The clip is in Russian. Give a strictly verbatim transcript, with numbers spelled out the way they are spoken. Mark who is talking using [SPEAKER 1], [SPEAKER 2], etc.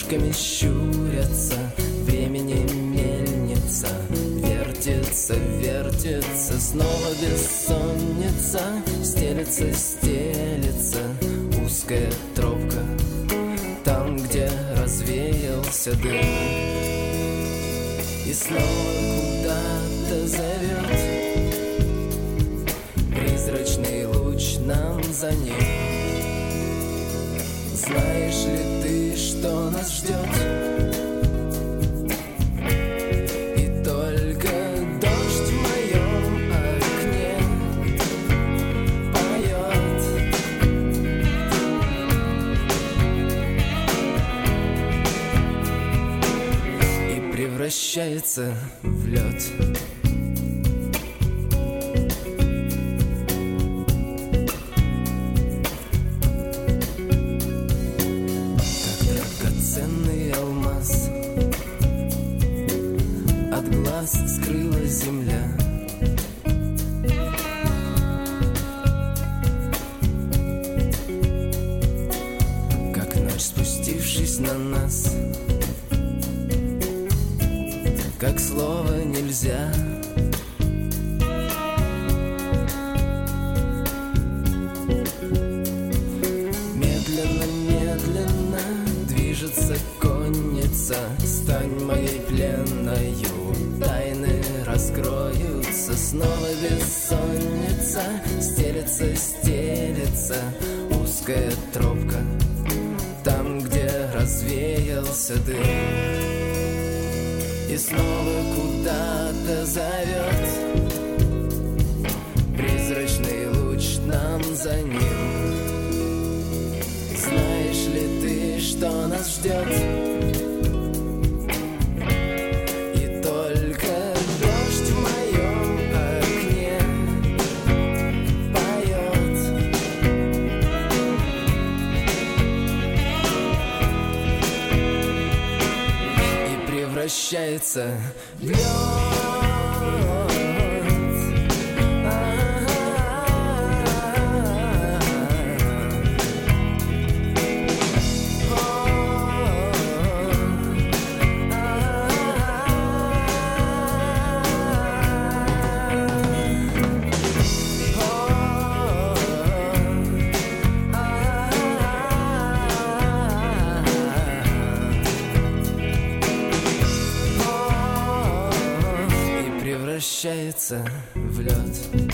[SPEAKER 1] глазками щурятся, времени мельница вертится, вертится, снова бессонница, стелется, стелется узкая тропка, там, где развеялся дым, и снова куда-то зовет призрачный луч нам за ним. Знаешь ли ты, что нас ждет? И только дождь в моем окне поет. И превращается в лед. Скрылась земля, как ночь, спустившись на нас, как слово нельзя. Медленно, медленно движется конница, стань моей пленною. Тайны раскроются, снова бессонница, стелется, стелется узкая тропка, там, где развеялся дым, и снова куда-то зовет призрачный луч нам за ним. Знаешь ли ты, что нас ждет? Превращается в лед. Превращается в лед.